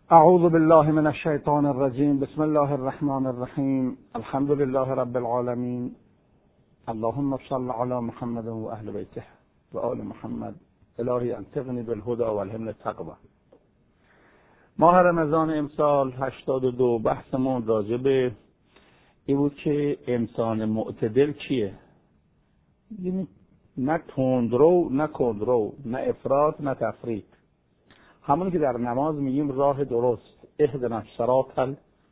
اعوذ بالله من الشیطان الرجیم. بسم الله الرحمن الرحیم. الحمد لله رب العالمین. اللهم صل علی محمد و اهل بیته و آل محمد. الهی انطقنی بالهدى و الهمنی التقوی. ماه رمضان امسال 82 بحثمون راجع به این بود که انسان معتدل کیه؟ یعنی نه تندرو نه کندرو، نه افراط نه تفریط. همونی که در نماز میگیم راه درست، اهدنا الصراط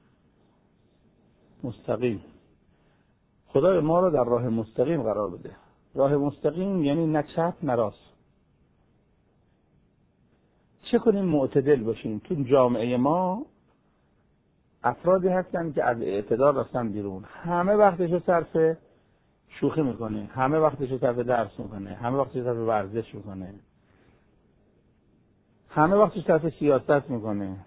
المستقیم. خدای ما رو در راه مستقیم قرار بده. راه مستقیم یعنی نه چپ نه راست. چه کنیم معتدل باشیم؟ تو جامعه ما افرادی هستن که از اعتدال رفتن بیرون. همه وقتشو صرف شوخی میکنه، همه وقتشو صرف درس میکنه، همه وقتشو صرف ورزش میکنه، همه وقتش صرف سیاست میکنه،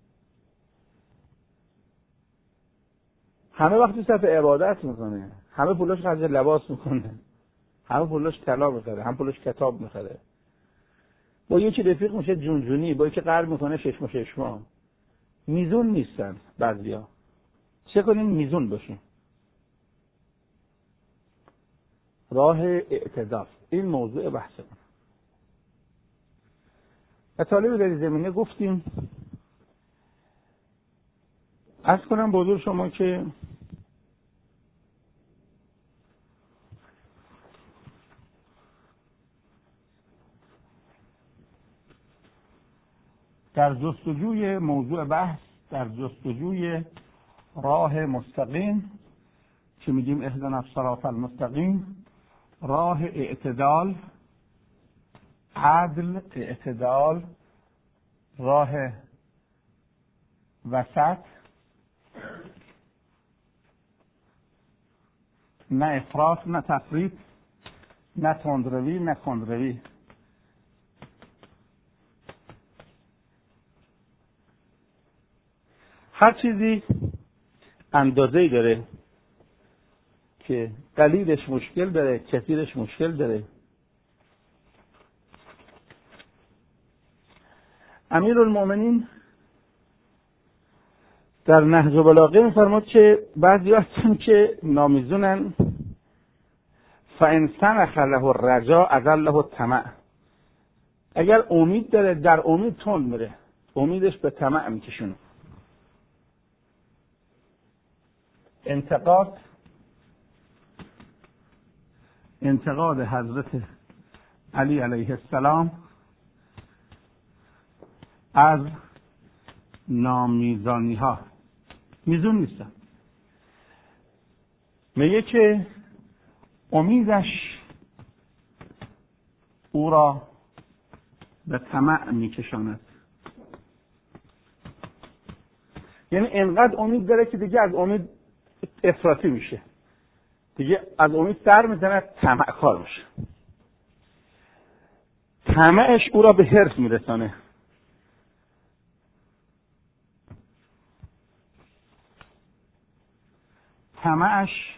همه وقتش صرف عبادت میکنه، همه پولش خرج لباس میکنه، همه پولش طلا میخره، همه پولش کتاب میخره. با یکی رفیق میشه جونجونی، با یکی قرض میکنه ششم و ششما. میزون نیستن بعضیا. چه کنیم میزون باشیم؟ راه اعتدال، این موضوع بحثمون. مطالب در زمینه گفتیم. عرض کنم به حضور شما که در جستجوی موضوع بحث، در جستجوی راه مستقیم که میگیم اهدنا الصراط المستقیم، راه اعتدال، عدل، اعتدال، راه وسط، نه افراط نه تفریط، نه تندروی نه کندروی. هر چیزی اندازه‌ای داره که قلیلش مشکل داره، کثیرش مشکل داره. امیرالمؤمنین در نهج البلاغه می‌فرماد که بعضی هستن که نامیزونن، فإن سنخ له الرجا اذله الطمع. اگر امید داره در امید تند میره، امیدش به طمع میکشونه. انتقاد حضرت علی علیه السلام از نامیزانی ها. میزون نیستن. میگه که امیدش او را به طمع میکشاند. یعنی انقدر امید داره که دیگه از امید افراطی میشه، دیگه از امید سر میزنه، طمع کار میشه. طمعش او را به حرص میرسانه. طمعش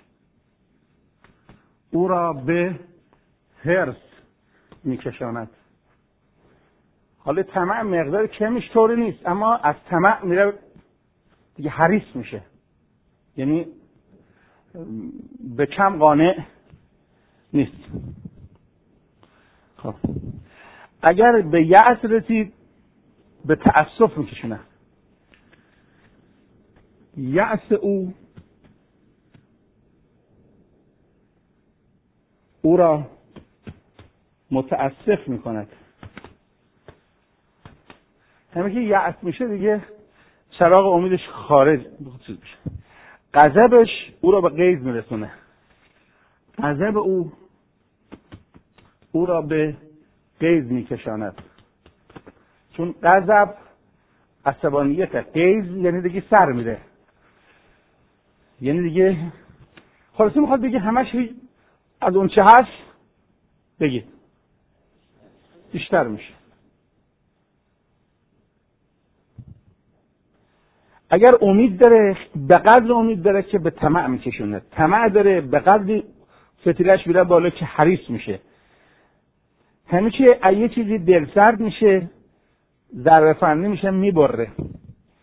او را به حرص میکشاند. حالا طمع مقدار کمیش طوری نیست، اما از طمع میره دیگه حریص میشه. یعنی به کم قانع نیست. خب اگر به یأس رسید به تأسف میکشونه. یأس او را متأسف میکند. همین که یأس میشه دیگه چراغ امیدش خارج میشه. غضبش او را به غیظ میرسونه. غضب او را به غیظ میکشاند. چون غضب عصبانیت، غیظ یعنی دیگه سر میره، یعنی دیگه خلاصه میخواد بگه همش از اون چه هست بگید بیشتر میشه. اگر امید داره به قدر امید داره که به طمع میکشونه، طمع داره به قدر فتیلش میره بالا که حریص میشه. همین که یه چیزی دلسرد میشه، ذره فنی میشه میبره.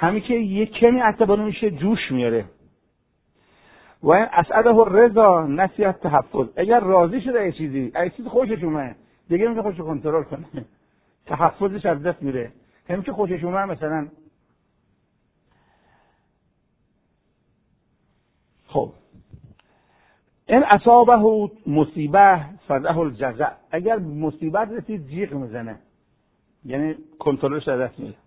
همین که یک کمی عصبانی میشه جوش میاره. و این اسعده الرضا نسیت تحفظ، اگر راضی شده یه چیزی خوشش اومد دیگه نمیشه خودش رو کنترل کنه، تحفظش از دست میره. همین که خوشش اومد مثلا خب این اصابه مصیبه فده الجزع، اگر مصیبت رسید جیغ میزنه، یعنی کنترلش از دست میره.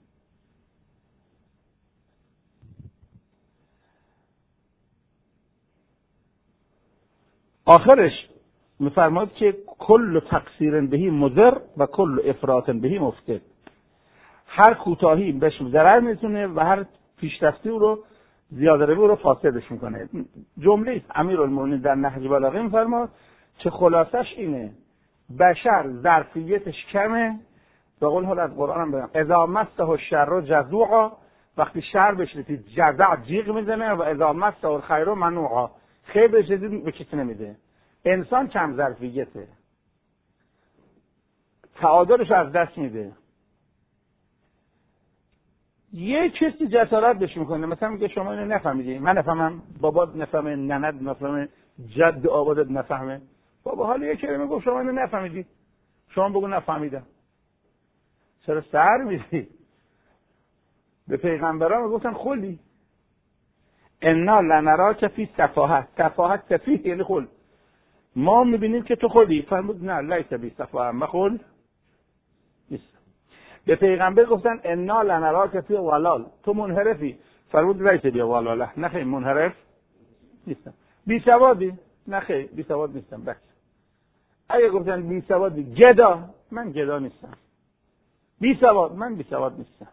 آخرش میفرماد که کل تقصیر بهی مضر و کل افراط بهی مفسد، هر کوتاهی بهش ضرر میرسونه و هر پیشرفتی او رو زیاده روی او رو فاسدش میکنه. جمله امیرالمومنین در نهج بلاغه میفرماد که خلاصش اینه بشر ظرفیتش کمه، به قول حال از قرآن هم بگم اذا مسه الشر جزوعا، وقتی شر بهش رسید جزع جیغ میزنه، و اذا مسه الخیر منوعا، خیر بهش رسید به کسی نمیده. انسان کم ظرفیته، تعادلش از دست میده. یه کسی جسارت بهش میکنه، مثلا میگه شما اینو نفهمیدی، من نفهمم، بابات نفهمه، ننت نفهمه، جد آبادت نفهمه. بابا حالا یه کلمه گفت شما اینو نفهمیدی، شما بگو نفهمیدم. چرا سر میدی؟ به پیغمبران میگفتن خلی انا لنراک فی سفاهه، سفاهه سفیه یعنی خل، ما میبینیم که تو خلی. فرمود نه لیس بی سفاهه، من خل نیست. به پیغمبر گفتن انا لنراک فی ضلال، تو منحرفی. فرمود لیس بی ضلاله، نه خیر منحرف نیستم. بی سوادی؟ نه خیر بی سواد نیستم. بس اگه گفتن بی سوادی گدا، من گدا نیستم. بی سواد، من بی سواد نیستم.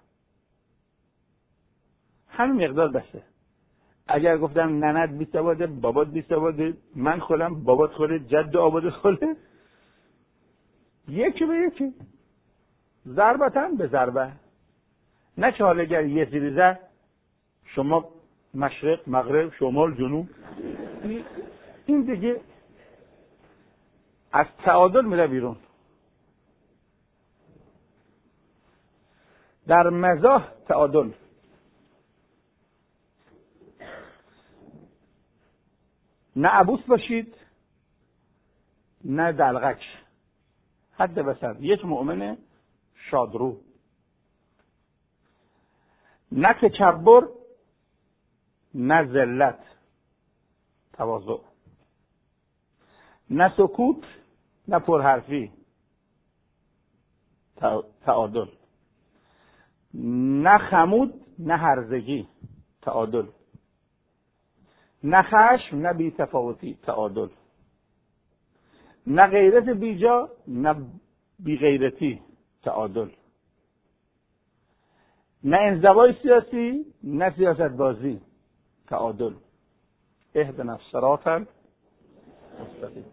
همین مقدار بسه. اگر گفتم ننت بی سواده، بابات بی سواده، من خودم، بابات خوده، جد آباد خوده، یکی به یکی، ضربتاً به ضربه. نه که حالا اگر یه زیریزه شما مشرق مغرب شمال جنوب، این دیگه از تعادل میره بیرون. در مزاح تعادل، نه عبوس باشید نه دلغک، حد وسط، یک مؤمن شادرو، نه تکبر نه ذلت، تواضع، نه سکوت نه پرحرفی، تعادل، نه خمود نه هرزگی، تعادل، نه خشم نه بی‌تفاوتی، تعادل، نه غیرت بیجا نه بی غیرتی، تعادل، نه انزوای سیاسی نه سیاست بازی، تعادل. اهدنا الصراط المستقیم.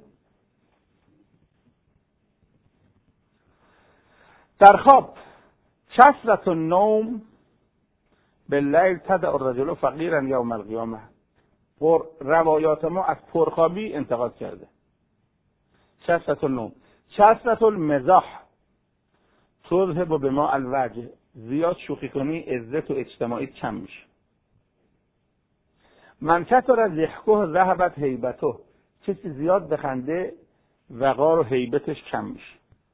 در خواب کثرت النوم باللیل تدع الرجل فقیرا یوم القیامه، روایات ما از پرخوابی انتقاد کرده. کثرت النوم، کثرت المزاح تذهب بما الوجه، زیاد شوخی کنی عزت و اجتماعی کم میشه. من کثر ضحکه ذهبت هیبته، کسی زیاد بخنده وقار و هیبتش کم میشه.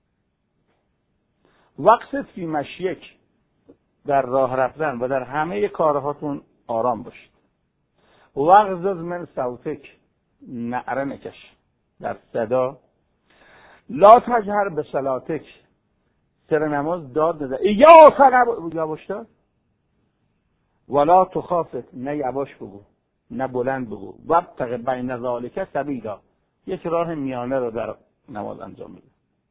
وقت فی مشیک، در راه رفتن و در همه کارهاتون آرام باشید. وغضض من صوتک، نعره نکش در صدا. لا تجهر به صلاتک، سر نماز داد نده، یواش داد. ولا تخافت، نه یواش بگو نه بلند بگو. وابتغ بین ذالک سبیلا، یک راه میانه رو در نماز انجام بده.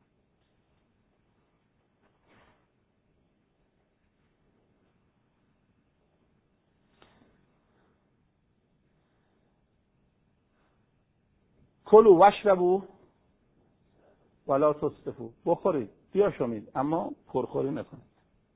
کلوا واشربوا ولا تسرفوا، بخورید بیاشمید اما پرخوری نکنید.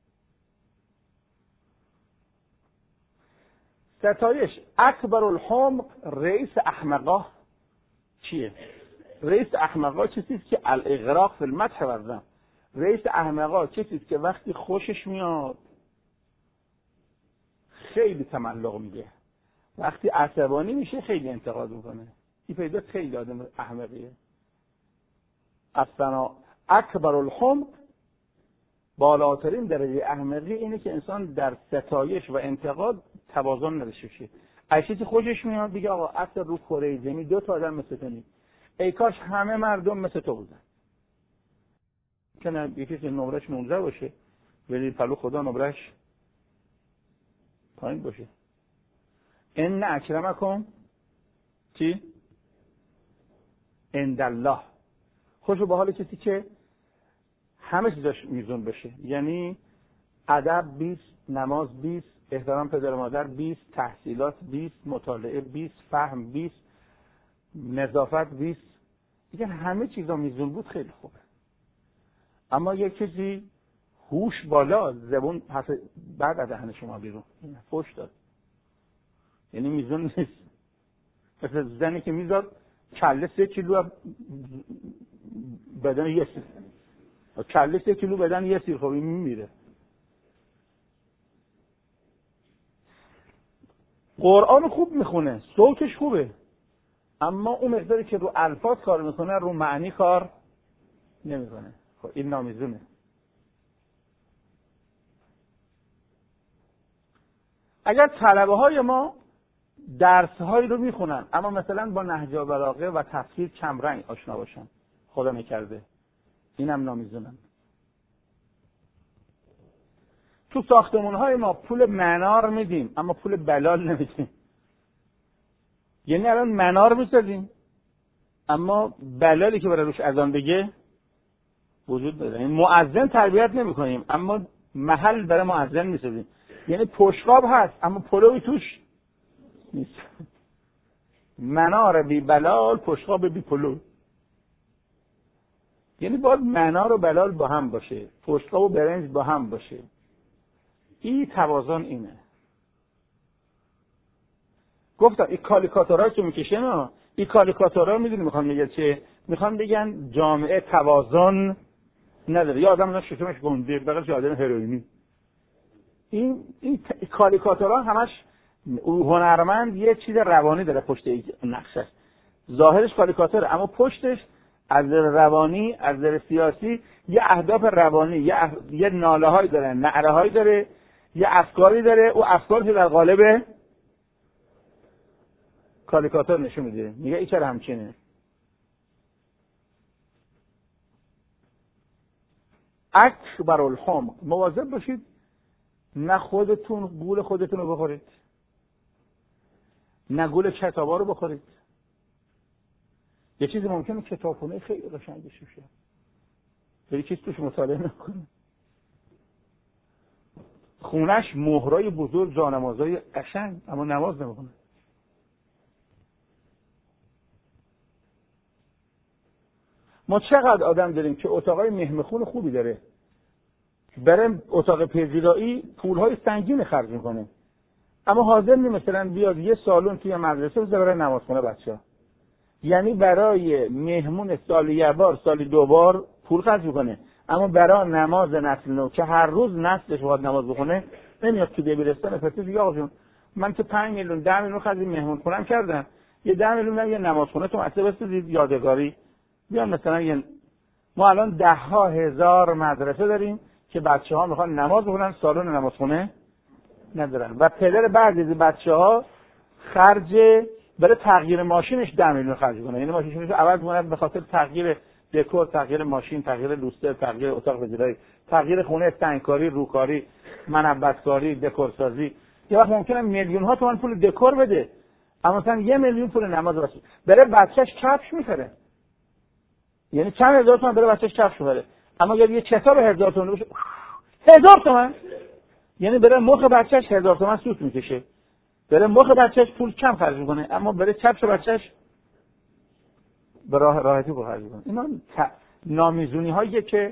ستایش اکبر الحمق رئیس احمقا چیه؟ رئیس احمقا چیزیست که الاغراق فی المدح ورزم. رئیس احمقا چیزیست که وقتی خوشش میاد خیلی تملق میگه، وقتی عصبانی میشه خیلی انتقاد میکنه. این پیدا خیلی آدم احمقیه. اصلا اکبر الحمق، بالاترین درجه احمقی اینه که انسان در ستایش و انتقاد توازن نداشته باشه. از چیزی خوشش میاد بگه آقا اصلا رو کره زمین 2 تا آدم مثل تو نیست، ای کاش همه مردم مثل تو بودن. کنه یکی که نمرش 19 باشه ولی پلو خدا نمرش پایین باشه. ان اکرمکم چی؟ عند الله. خوشو به حال کسی که همه چیزاش میزون بشه، یعنی ادب 20، نماز 20، احترام پدر و مادر 20، تحصیلات 20، مطالعه 20، فهم 20، نظافت 20. دیگه همه چیزا میزون بود خیلی خوبه. اما یک کسی هوش بالا، زبون بعد از دهن شما بیرون فوش داد، یعنی میزون نیست. مثل زنی که میزاد کله 3 کیلو بدن یه سیر، کله 3 کیلو بدن یه سیر، خب این میمیره. قرآن خوب میخونه، صوتش خوبه، اما اون مقداری که رو الفاظ کار میکنه رو معنی کار نمیکنه. خب این نامیزونه. اگر طلبه های ما درس هایی رو میخونن اما مثلا با نهج و بلاغه و تفسیر کم رنگ آشنا باشن، خدا نکرده، اینم نامیزونن. تو ساختمون های ما پول منار میدیم اما پول بلال نمیدیم. یعنی الان منار میسازیم اما بلالی که برای روش اذان بگه وجود نداره. یعنی مؤذن تربیت نمیکنیم اما محل برای مؤذن میسازیم. یعنی پشقاب هست اما پلوی توش نیست. منار بی بلال، پشقاب بی پلو. یعنی باید منار و بلال با هم باشه، پشقاب و برنج با هم باشه. این توازن اینه. گفتم این کالیکاتورها که میکشه نه، این کالیکاتورها میدونی میخوان میگه چه؟ میخوان بگن جامعه توازن نداره، یا آدم شکمش گنده بغلش آدم هروئینی. این کالیکاتورها همش هنرمند یه چیز روانی داره پشت نقشش. ظاهرش کالیکاتوره اما پشتش از نظر روانی، از نظر سیاسی یه اهداف روانی، یه ناله‌هایی داره، نعره‌هایی داره، یه افکاری داره. او افکارش در قالب کالیکاتور نشون میده. میگه این چرا همچینه؟ اکبر الحمق. مواظب باشید نه خودتون گول خودتون رو بخورید، نه گول کتابا رو بخورید. یه چیزی ممکنه کتابخونه خیلی قشنگ بشه ولی کسی توش مطالعه نکنه. خونش مهرای بزرگ، جانمازای قشنگ، اما نماز نمیخونه. ما چقدر آدم داریم که اتاقای مهمخون خوبی داره، بریم اتاق پذیرایی پولهای سنگین خرج میکنه اما حاضر نیست مثلا بیاد یه سالن توی مدرسه بذاره برای نماز خونه بچه‌ها. یعنی برای مهمون سال یه بار، سال 2 بار پول خرج میکنه اما برای نماز نسل نو که هر روز نسلش باید نماز بخونه نمیاد تو دبیرستان فتیش دیگه آقا جون من که 5 میلیون 10 میلیون خرج مهمون خونم کردم، یه 10 میلیون یه نماز خونه تو مدرسه بسازید یادگاری. بیان مثلا ما الان 10,000 مدرسه داریم که بچه‌ها میخوان نماز بخونن، سالن نمازخونه ندارن و پدر بعضی از بچه‌ها خرج برای تغییر ماشینش 10 میلیون خرج کنه. یعنی ماشینش رو عوض کنه به خاطر تغییر دکور، تغییر ماشین، تغییر لوستر، تغییر اتاق پذیرایی، تغییر خونه، سنگکاری، روکاری، منبت‌کاری، دکورسازی. یه وقت ممکنه میلیون ها تومان پول دکور بده اما مثلا 1 میلیون پول نماز واسه برای بچه‌ش کفش می‌خره. یعنی چند هزار تومان برای بچه‌ش کفش می‌خره اما اگه یه کتاب 1000 تومان بشه 1000 تومان، یعنی برای مخ بچه‌ش 1000 تومان سوت میکشه. برای مخ بچه‌ش پول کم خرج میکنه اما برای کفش بچه‌ش به راحتی پول خرج میکنه. اینا نامیزونی هاییه که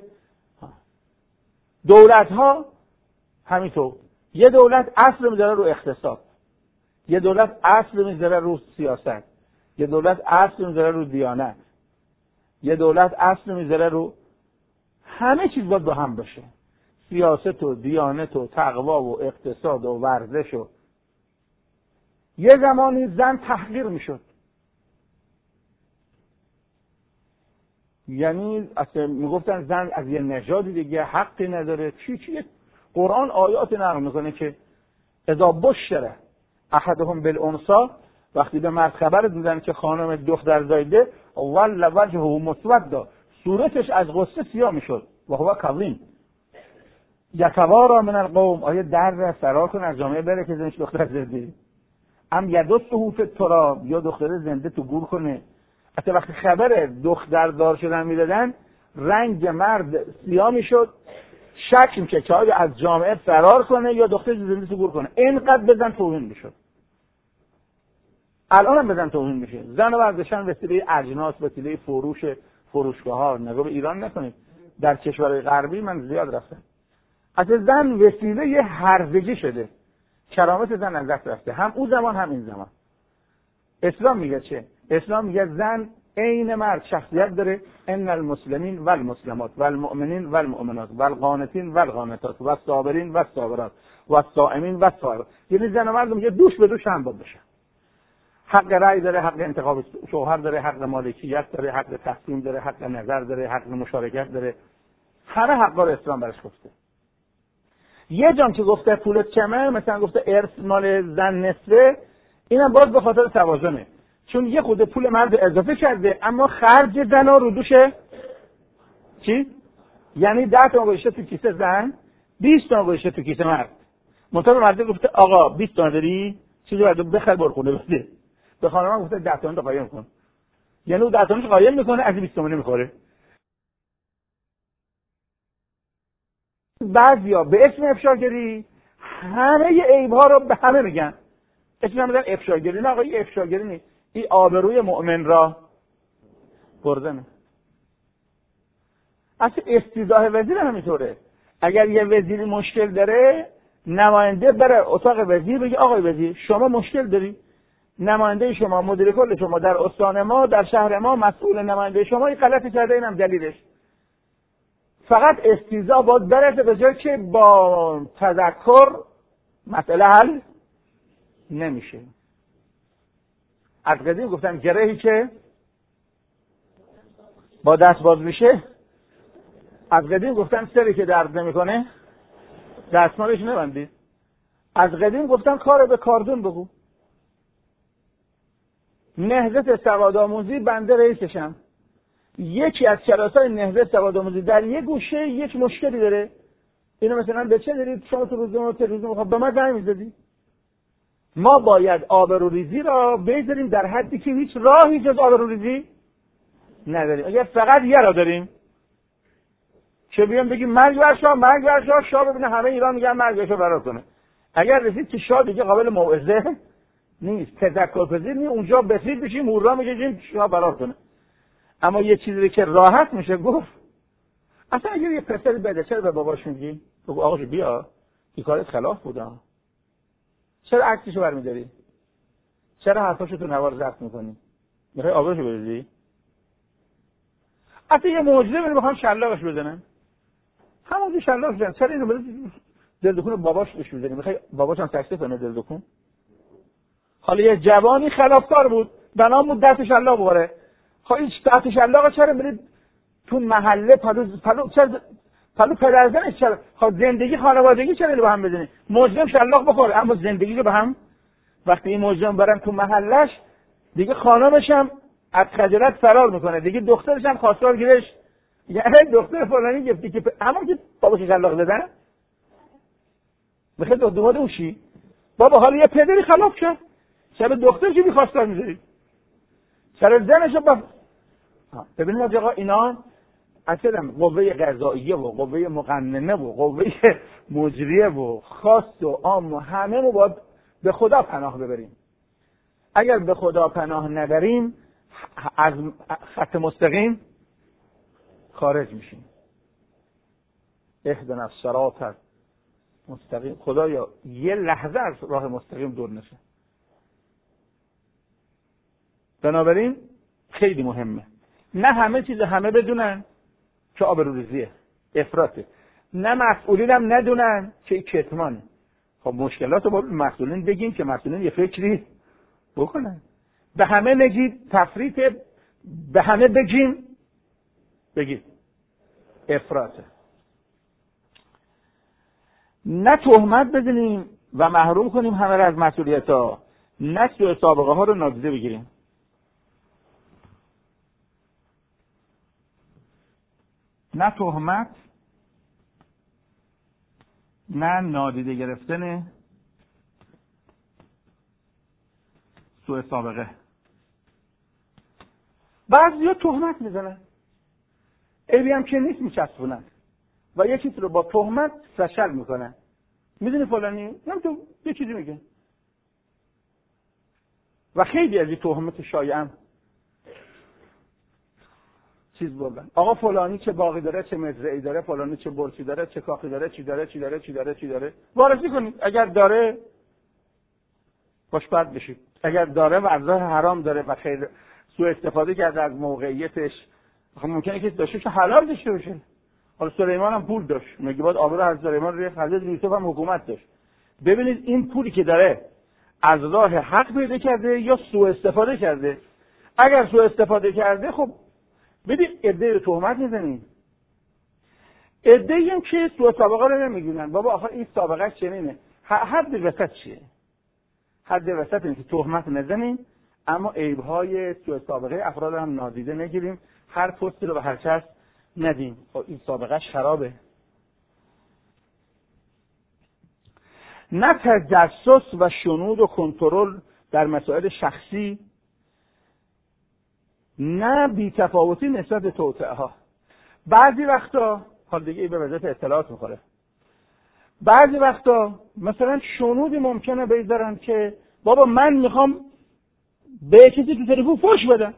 دولت ها همینطور. یه دولت اصل میذاره رو اقتصاد، یه دولت اصل میذاره رو سیاست، یه دولت اصل میذاره رو دیانت، یه دولت اصل میذاره رو همه چیز باید با هم باشه. سیاست و دیانت و تقوا و اقتصاد و ورزش و یه زمانی زن تحقیر میشد، یعنی اصلا میگفتن زن از یه نژادی دیگه حقی نداره. چی قرآن آیات نقل میکنه که اذا بشر احدهم بالانثى، وقتی به مرد خبر دادن که خانم دختر زایده، ول وجهه مسودا، صورتش از غصه سیاه میشد، و هو کظیم یتوارا من القوم، آیا در فرار کنه از جامعه بره که زنش دختر زایده، ام یدسه فی التراب، یا دختر زنده تو گور کنه. حتی وقتی خبر دختر دار شدن میدادن، رنگ مرد سیاه میشد، شک میشه که آیا از جامعه فرار کنه یا دختر زنده تو گور کنه. اینقدر بزن توهین میشد. الان هم بزن توهین میشه. زن و برداشتن وسیله اجناس، وسیله فروشگاه ها. نگاه به ایران نکنید، در کشورهای غربی من زیاد رفتم، اصلا زن وسیله یه هرزگی شده، کرامت زن از دست رفته، هم اون زمان هم این زمان. اسلام میگه چه؟ اسلام میگه زن عین مرد شخصیت داره. ان المسلمین والمسلمات والمؤمنین والمؤمنات والقانتین والقانتات والصابرین والصابرات والصائمین والصائمات، یعنی زن و مرد میگه دوش به دوش هم باید بشن. حق رأی داره، حق انتخاب شوهر داره، حق مالکیت داره، حق تصمیم داره، حق نظر داره، حق مشارکت داره. همه حقا رو اسلام برش گفته. یه جام که گفته پولت کمه، مثلا گفته ارث مال زن نصفه، اینم باز به خاطر توازنه، چون یه خود پول مرد اضافه کرده اما خرج زن رو دوشه چی؟ یعنی 10 تا گوشه تو کیسه زن، 20 تا گوشه تو کیسه مرد. منتها مرد گفته آقا 20 تا داری چیزی بعد بخر بر خونه بده. به خانم گفته 10 تا قایم کن، یعنی اون 10 تا قایم میکنه، از 20 تا نمیخوره. بعضیا به اسم افشاگری همه عیب‌ها رو به همه میگن. اسم میدن افشاگری. نه آقا این افشاگری نیست، این آبروی مؤمن را بردنه. اصلا استیضاح وزیر همینطوره. اگر یه وزیری مشکل داره، نماینده بره اتاق وزیر بگه آقای وزیر شما مشکل داری، نماینده شما، مدیر کل شما در استان ما، در شهر ما، مسئول نماینده شما این غلطی کرده، اینم دلیلش. فقط استیضاح باید برسه به جای که با تذکر مسئله حل نمیشه. از قدیم گفتم گرهی که با دست باز میشه، از قدیم گفتم سری که درد نمیکنه دستمالش نبندید. از قدیم گفتم کار به کاردون بگو. نهضت سوادآموزی بنده رئیسشم. یکی از کلاسای نهضت سوادآموزی در یک گوشه یک مشکلی داره، اینو مثلا به چه دارید شما تو روزنامه تلویزیون به من زنگ می‌زدید؟ ما باید آبروریزی را بذاریم در حدی که هیچ راهی جز آبروریزی نداریم. اگر فقط یه را داریم که بیان بگیم مرگ بر شاه، شاه ببینه همه ایران میگن مرگ بر شاه فرار کنه. اگر رسید که شاه دیگه قابل موعظه نیست، تذکرپذیر نیست، اونجا بسیج بشیم هورا میگیم شاه فرار کنه. اما یه چیزی که راحت میشه گفت، اصلا اگر یه پسری بده چرا به باباش میگی؟ بگو آقا بیا این کارت خلاف بوده، چرا عکسشو برمی‌داری؟ چرا حرفاشو تو نوار ضبط می‌کنی؟ میخوای آبروشو بریزی؟ اصلا یه معجزه میخوام شلاقش بزنن، همون شلاق بزنن. چرا اینو بزنی دلدکون باباش بهش می‌زنی؟ میخوای باباش هم تکلیف کنه دلدکون؟ حالا یه جوانی خلافکار بود، بنام بود دست شلاق بخوره. خب این دست شلاق چرا برید تو محله پلو پدرزنش چرا؟ خب زندگی خانوادگی چرا با هم بزنی؟ مجرم شلاق بخوره اما زندگی رو به هم. وقتی این مجرم برن تو محلش دیگه خانمش هم از خجالت فرار میکنه، دیگه دخترش هم خواستار گیرش، یعنی دختر فلانی گفتی که اما که باباش شلاق زدن میخواد دوماده اوشی بابا. حالا یه پدری خلاف شد شب دخترش میخواستار میذاری، چرا زنشو با ببینید آقا اینا اصلا قوه قضاییه و قوه مقننه و قوه مجریه و خاص و عام و همه ما باید به خدا پناه ببریم. اگر به خدا پناه نبریم از خط مستقیم خارج میشیم. اهدنا الصراط مستقیم. خدایا یه لحظه از راه مستقیم دور نشه. بنابراین خیلی مهمه نه همه چیز همه بدونن که آبروریزیه، افراطه، نه مسئولین هم ندونن که کتمانه. خب مشکلات رو با مسئولین بگیم که مسئولین یه فکری بکنن. به همه نگید تفریط، به همه بگید افراطه. نه تهمت بزنیم و محروم کنیم همه را از مسئولیت ها، نه سوء سابقه ها رو نادیده بگیریم. نه تهمت، نه نادیده گرفتن سوء سابقه. بعضیا تهمت میزنن، عیبی هم که نیست میچسبونن و یه چیزی رو با تهمت فشل میکنن. میدونی فلانی؟ نم تو یه چیزی میگه و خیلی از این تهمت شایعم چیز بردن. آقا فلانی چه باغی داره، چه مزرعی داره، فلانی چه برچی داره، چه کاخی داره، چی داره. وارسی کنید. اگر داره خوشبخت بشید، اگر داره ورزش حرام داره و خیر سوء استفاده کرده از موقعیتش، ممکنه که داشته حلال داشته باشه. حالا سلیمان هم پول داشت، میگه بعد آبرو از سلیمان ریخت، حضرت یوسف هم حکومت داشت. ببینید این پولی که داره از راه حق پیدا کرده یا سوء استفاده کرده. اگر سوء استفاده کرده خب ببین عده رو تهمت میزنید. عده‌ای هم که سوء سابقه رو نمیگیرن. بابا آخه این سابقه چنینه. حد وسط چیه؟ حد وسط اینه که تهمت نزنیم اما عیب‌های سوء سابقه افراد هم نادیده نگیریم. هر پستی رو به هر کس ندیم. این سابقه خرابه. نه تجسس و شنود و کنترل در مسائل شخصی، نه بی‌تفاوتی نسبت به توطئه ها. بعضی وقتا حال دیگه به وضعیت اطلاعات میخوره. بعضی وقتا مثلا شنودی ممکنه بذارن که بابا من میخوام به کسی تو تلفن فحش بدم،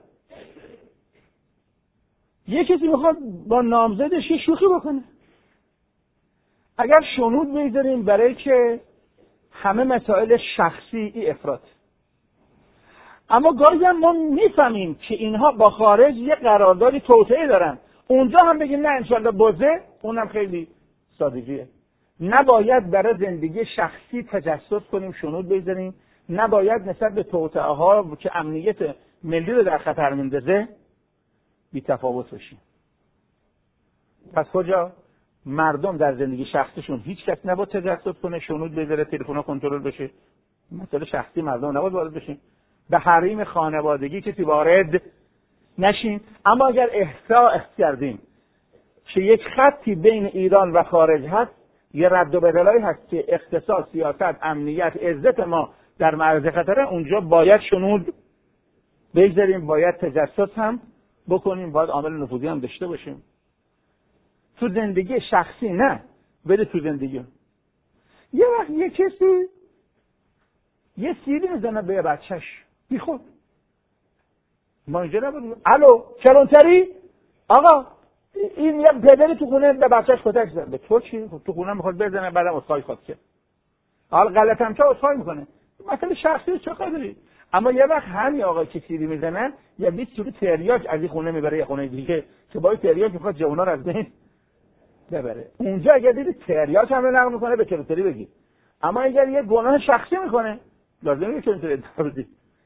یه کسی میخواد با نامزدش یه شوخی بکنه. اگر شنود بذاریم برای که همه مسائل شخصی ای افراط. اما گاهی هم ما میفهمیم که اینها با خارج یه قراردادی توطئه دارن، اونجا هم بگیم نه انشالله بازه، اونم خیلی سادگیه. نباید برای زندگی شخصی تجسس کنیم، شنود بذاریم. نباید نسبت به توطئه ها که امنیت ملی رو در خطر میندازه بی تفاوت باشیم. پس کجا مردم در زندگی شخصیشون هیچ کس نباید تجسس کنه، شنود بذاره، تلفن‌ها کنترل بشه. مسئله شخصی مردم نباید وارد بشیم. به حریم خانوادگی کسی وارد نشین. اما اگر احساس کردیم که یک خطی بین ایران و خارج هست، یه رد و بدلایی هست که اقتصاد، سیاست، امنیت، عزت ما در معرض خطره، اونجا باید شنود بگذاریم، باید تجسس هم بکنیم، باید عامل نفوذی هم داشته باشیم. تو زندگی شخصی نه، بده تو زندگی. یه وقت یه کسی یه سیلی میزنه به بچهش بی خود. ما اینجا نبودیم. الو کلانتری آقا این یه پدری تو خونه به بچهش کتک زد. به تو چی؟ تو خونه میخواد بزنه بعدم عذرخواهی خواد که. حالا غلطم چه عذرخواهی میکنه. مثلا شخصی چه کاری داری؟ اما یه وقت همین آقا که سیلی میزنن یا 20 کیلو تریاک از این خونه میبره یه خونه دیگه که با تریاک میخواد جوونا رو از بین ببره. اونجا اگه دیدی تریاک هم نقل میکنه به کلانتری بگی. اما اگر یه گناه شخصی میکنه لازمه یه کلانتری بدی.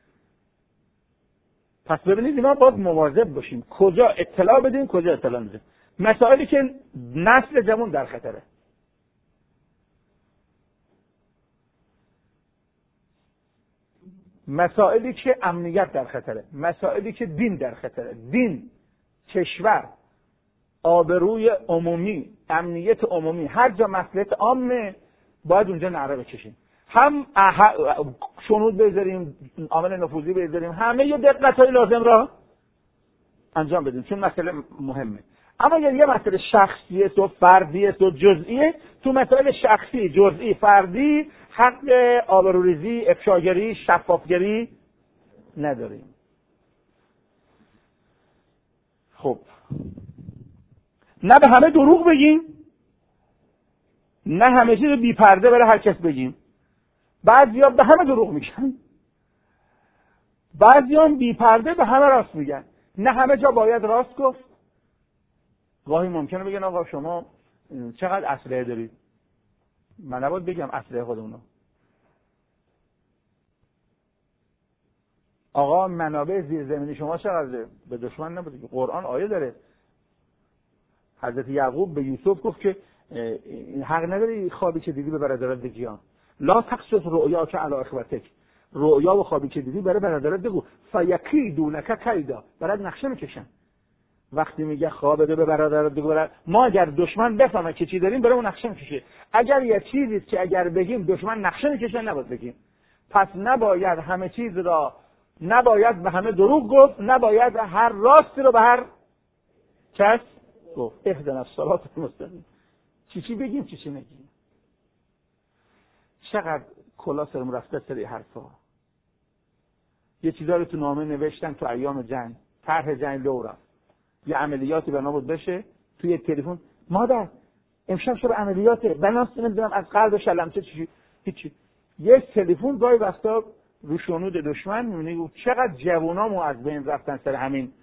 پس ببینید اینا باید مواظب باشیم کجا اطلاع بدیم کجا اطلاع ندیم. مسائلی که نسل جوان در خطره، مسائلی که امنیت در خطره، مسائلی که دین در خطره، دین، کشور، آبروی عمومی، امنیت عمومی، هر جا مصلحت عامه باید اونجا نعره بکشیم. هم شنود بذاریم، عامل نفوذی بذاریم، همه یه دقت‌های لازم را انجام بدیم چون مسئله مهمه. اما یه مسئله شخصیه تو فردیه تو جزئیه، تو مسائل شخصی، جزئی، فردی حق آبروریزی، افشاگری، شفافگری نداریم. خب نه به همه دروغ بگیم، نه همه چیز بی پرده برای هر کس بگیم. بعضیا به همه دروغ میگن، بعضیا بی پرده به همه راست میگن. نه همه جا باید راست گفت. گاهی ممکنه بگن آقا شما چقدر اسلحه دارید؟ من نباید بگم اسلحه خودمونو. آقا منابع زیرزمینی شما چقدره؟ به دشمن نبوده. قرآن آیه داره. حضرت یعقوب به یوسف گفت که حق نداری خوابی که دیدی به برادرت بگی. لا تقصص رؤیاک علی اخوتک. رؤیا و خوابی که دیدی برای برادرت بگو. فیکیدونک کیدا. برات نقشه میکشن. وقتی میگه خواب بده به برادرت بگو، ما اگر دشمن بفهمه که چی داریم برای اون نقشه میکشه. اگر یه چیزی که اگر بگیم دشمن نقشه میکشه نباید بگیم. پس نباید همه چیز را، نباید به همه دروغ گفت، نباید هر راستی رو به هر کس گفت. اهدنا الصراط المستقیم. چی بگیم چی نگیم. چقدر کلا سرمون رفته سری حرفا. یه چیزا رو تو نامه نوشتن تو ایام جنگ، طرح جنگ لورا، یه عملیاتی بنا بود بشه، توی تلفن مادر امشب شب عملیاته، بناست نمیدونم از قلب شلمچه چی هیچی. یک تلفن گاهی وقتا رو شنود دشمن میبینی چقدر جوانامو از بین رفتن سر همین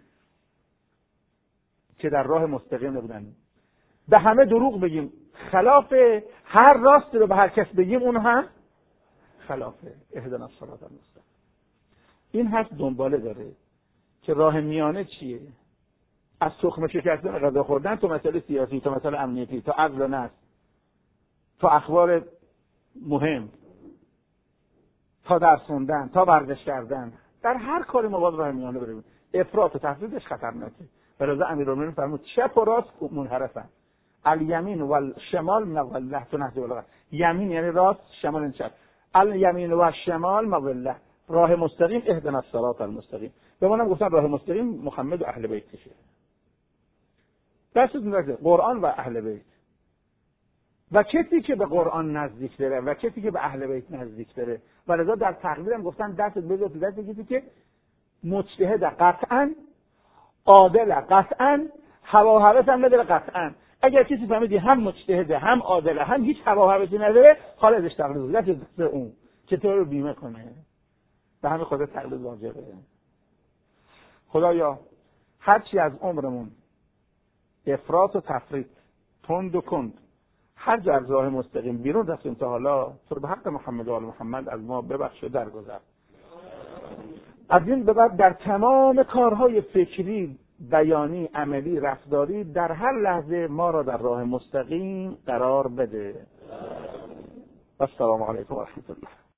که در راه مستقیم نبودن. به همه دروغ بگیم خلاف، هر راست رو به هر کس بگیم اون هم خلافه. اهدنا الصراط المستقیم. این حرف دنباله داره که راه میانه چیه؟ از تخم شکستن غذا خوردن تا مسئله سیاسی، تا مسئله امنیتی، تا عقل و نفس، تا اخبار مهم، تا درس خوندن، تا ورزش کردن، در هر کاری ما باید راه میانه بریم. افراط و تفریطش خطرناکه. برای امیرالمومنین فرمود چپ و راست منحرفن. الیمین و الشمال موله. تو نهج بلاغه یمین یعنی راست، شمال یعنی چپ. الیمین و الشمال موله. راه مستقیم اهدنا الصراط المستقیم. به منم گفتن راه مستقیم محمد و اهل بیتشه. دستتون درسته قرآن و اهل بیت. و کسی که به قرآن نزدیک داره و کسی که به اهل بیت نزدیک داره، و لذا در تقریرم گفتن دستت بذار تو دست کسی که مجتهد قطعا، عادل قطعا، هوا و هوس هم نداره قطعا. اگر کسی فهمیدی هم مجتهده هم عادله هم هیچ هوا و هوسی نداره، حالا ازش تقلید دست اون چطور رو بیمه کنه. به همین خدا تقلید واجبه. خدایا هرچی از عمرمون افراط و تفریط، تند و کند، هر جا از راه مستقیم بیرون رفتیم تا حالا، تو رو به حق محمد و آل محمد از ما ببخش و درگذر. از این به بعد در تمام کارهای فکری، بیانی، عملی، رفتاری، در هر لحظه ما را در راه مستقیم قرار بده. السلام علیکم و رحمت الله.